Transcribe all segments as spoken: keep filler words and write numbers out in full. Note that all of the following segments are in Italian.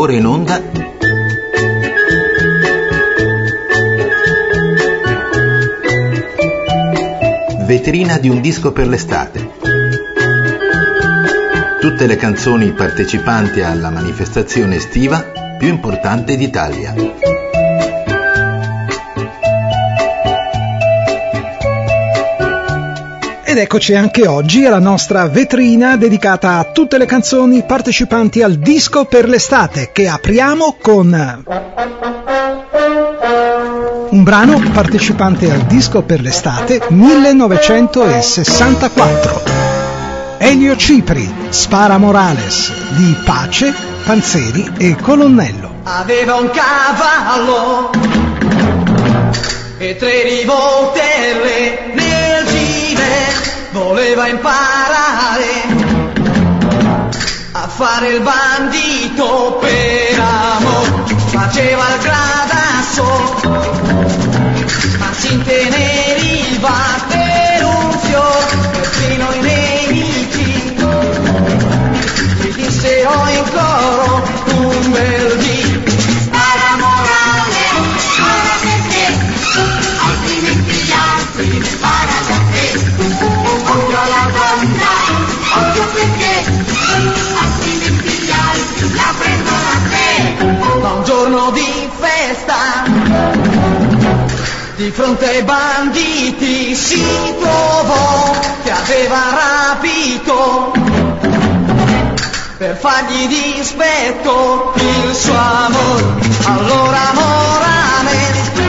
ora in onda Vetrina di un disco per l'estate. Tutte le canzoni partecipanti alla manifestazione estiva più importante d'Italia. Ed eccoci anche oggi alla nostra vetrina dedicata a tutte le canzoni partecipanti al disco per l'estate, che apriamo con un brano partecipante al disco per l'estate millenovecentosessantaquattro. Elio Cipri, Spara Morales, di Pace, Panzeri e Colonnello. Aveva un cavallo e tre rivoltelle nel gine, voleva imparare a fare il bandito per amor, faceva il gradasso ma si inteneriva per un fior, persino i nemici gli dissero in coro un bel dì: spara morale, spara per te, altrimenti gli altri sparano a te. Occhio alla donna, occhio perché, altrimenti gli altri la prendono a te. Ma un giorno di festa, di fronte ai banditi si trovò che aveva rapito, per fargli dispetto, il suo amor. Allora morale,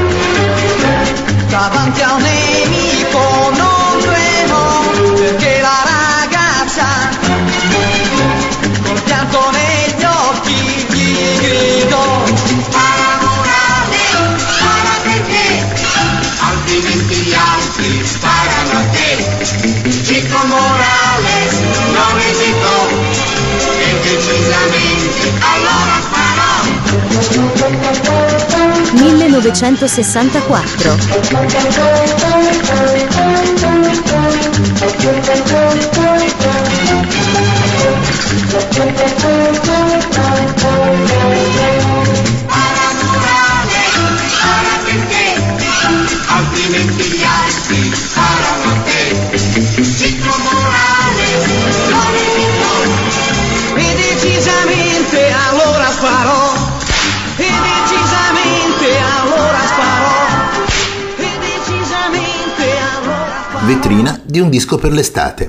davanti a un nemico non tremò, perché la ragazza col pianto negli occhi gli gridò: spara morale, spara perché, altrimenti gli altri sparano a te. Chico Morales non esitò e decisamente allora sparò. millenovecentosessantaquattro. Spara morale, spara perché, altrimenti gli altri sparano a te. Chico Morales non esitò e decisamente allora sparò. E decisamente allora sparò. E decisamente allora sparò. Vetrina di un disco per l'estate.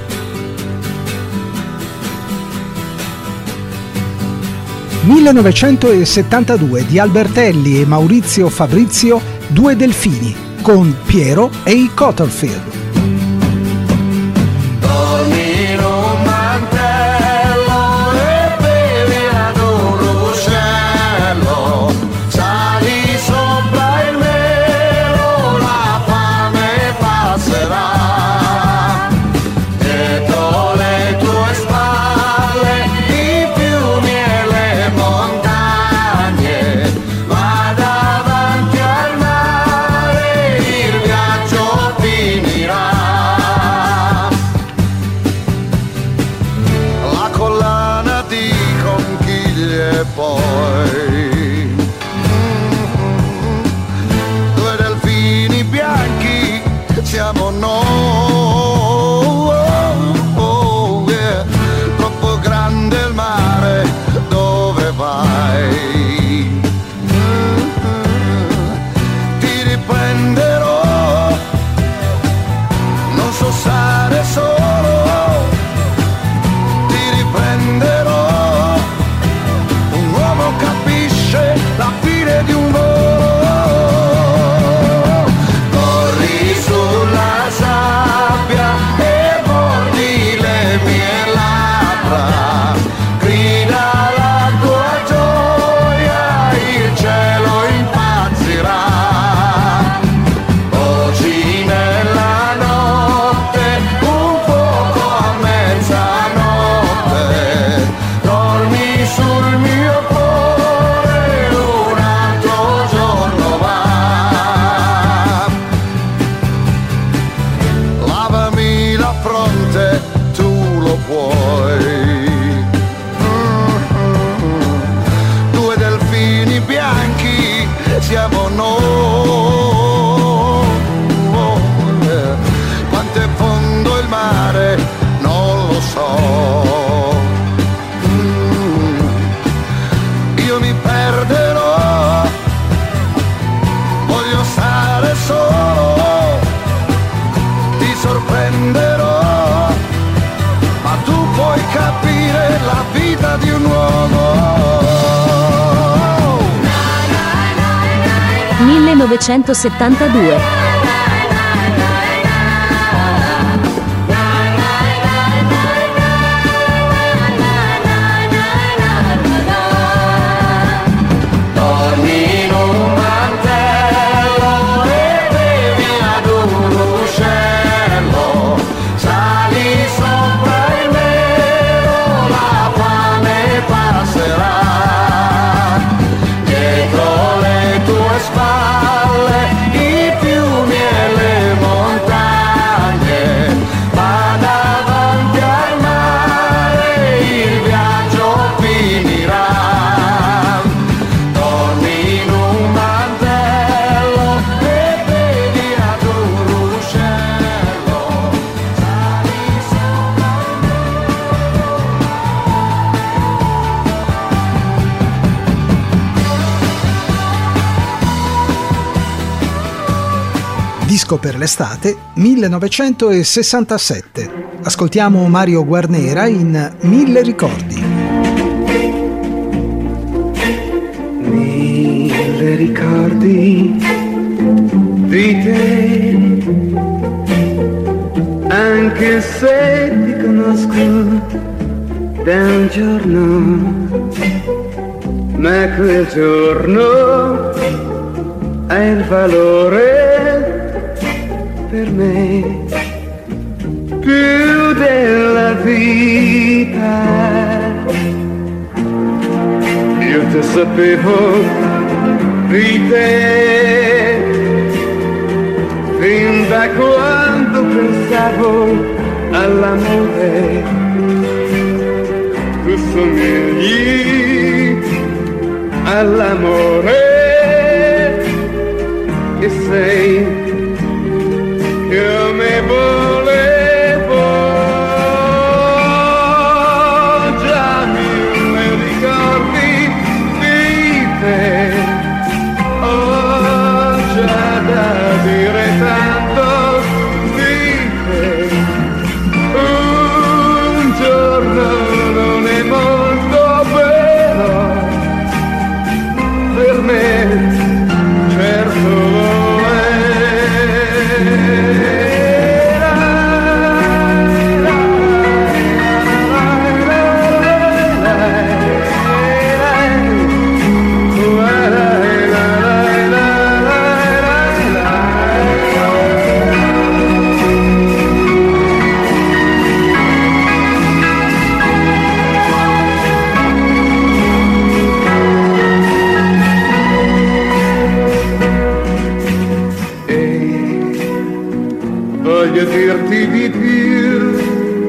millenovecentosettantadue di Albertelli e Maurizio Fabrizio, Due delfini, con Piero e i Cotterfield. Corri sulla sala millenovecentosettantadue. Disco per l'estate millenovecentosessantasette. Ascoltiamo Mario Guarnera in Mille ricordi. Mille ricordi di te, anche se ti conosco da un giorno, ma quel giorno ha il valore per me più della vita. Io te sapevo di te fin da quando pensavo all'amore. Tu somigli all'amore che sei. Io mi volevo già mille ricordi di te, ho già da dire tanto di te. Un giorno non è molto vero per me, certo lo è. Voglio dirti di più,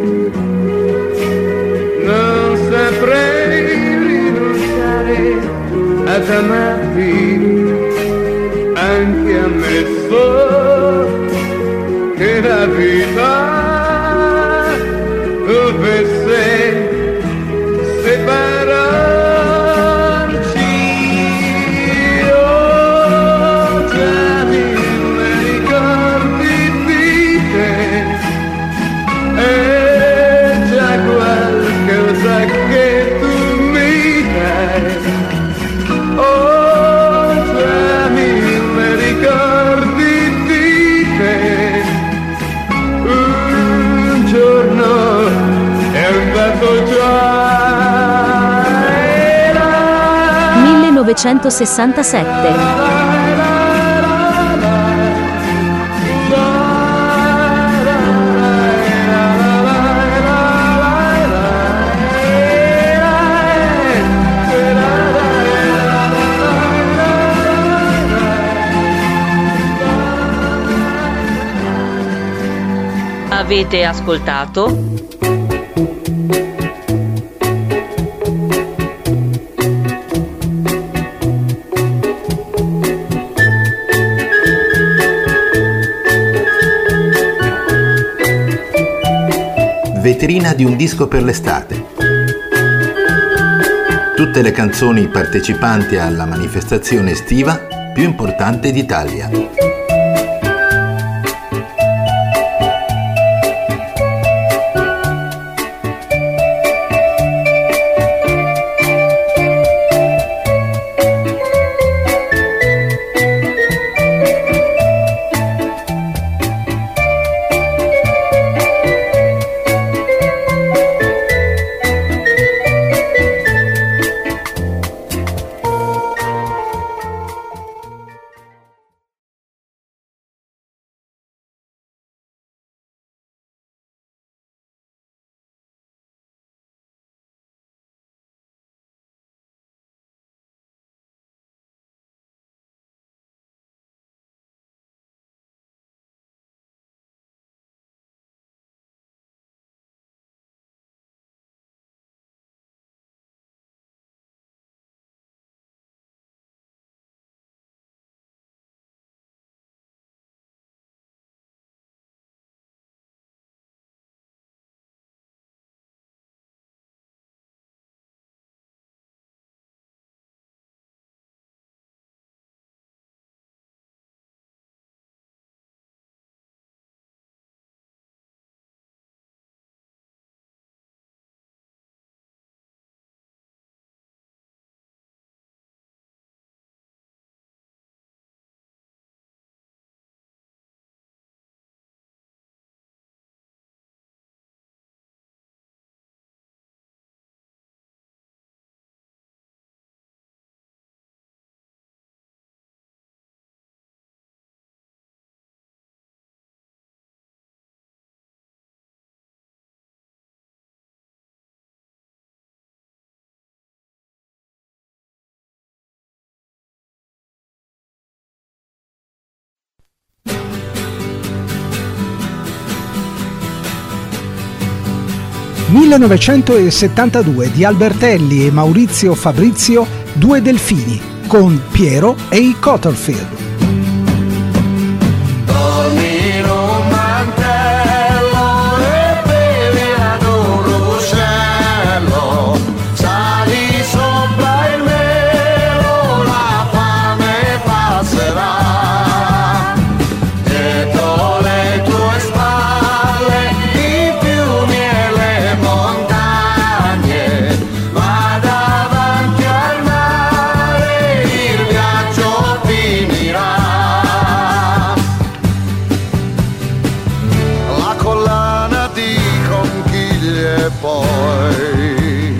non saprei rinunciare ad amarti, anche ammesso che la vita dovesse separarci. Ho già mille ricordi di te, è già qualcosa che tu mi dai. Ho già mille ricordi di te, un giorno è andato già. millenovecentosessantasette. Avete ascoltato Vetrina di un disco per l'estate. Tutte le canzoni partecipanti alla manifestazione estiva più importante d'Italia. millenovecentosettantadue di Albertelli e Maurizio Fabrizio, Due delfini, con Piero e i Cotterfield. Dormi in un mantello e bevi ad un ruscello, sali sopra il melo, la fame passerà. Dietro le tue spalle i fiumi e le montagne, ma davanti al mare il viaggio finirà. La collana di conchiglie e poi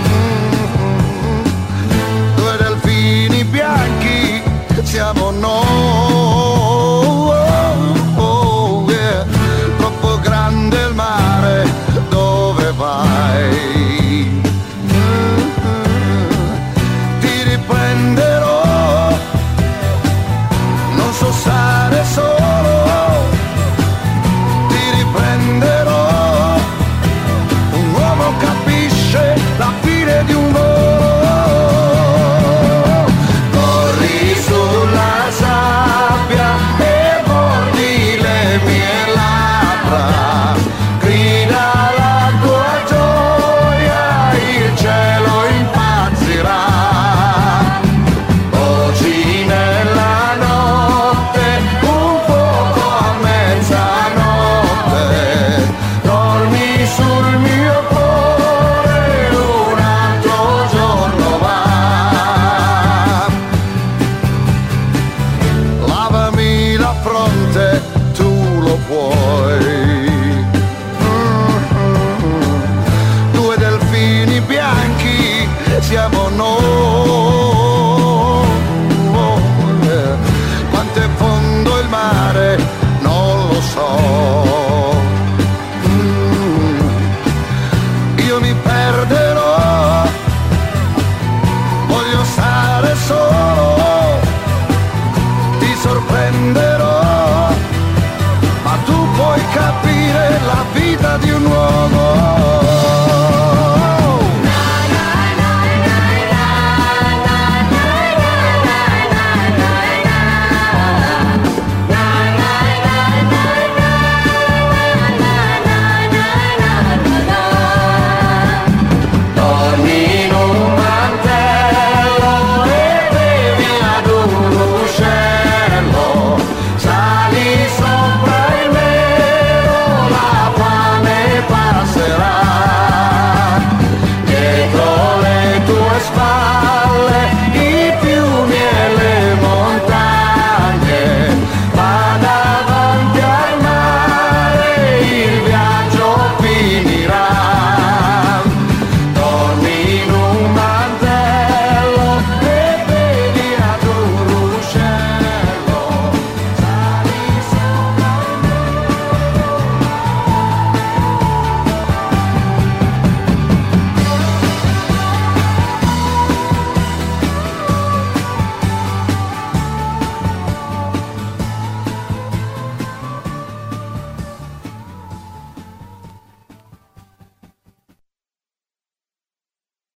due delfini bianchi siamo noi. Oh, yeah. Troppo grande il mare, dove vai? Ti riprenderò, non so stare solo, ti riprenderò. Un uomo capisce la fine di un volo. Corri sulla sabbia e mordi le mie labbra, grida la tua gioia, il cielo impazzirà. Oggi nella notte un fuoco a mezzanotte, dormi sul mio cuore, un altro giorno va. Lavami la fronte, tu lo puoi. Due delfini bianchi siamo noi. Quanto è fondo il mare non lo so. Io mi perderò, voglio stare solo, ti sorprenderò, ma tu puoi capire la vita di un uomo.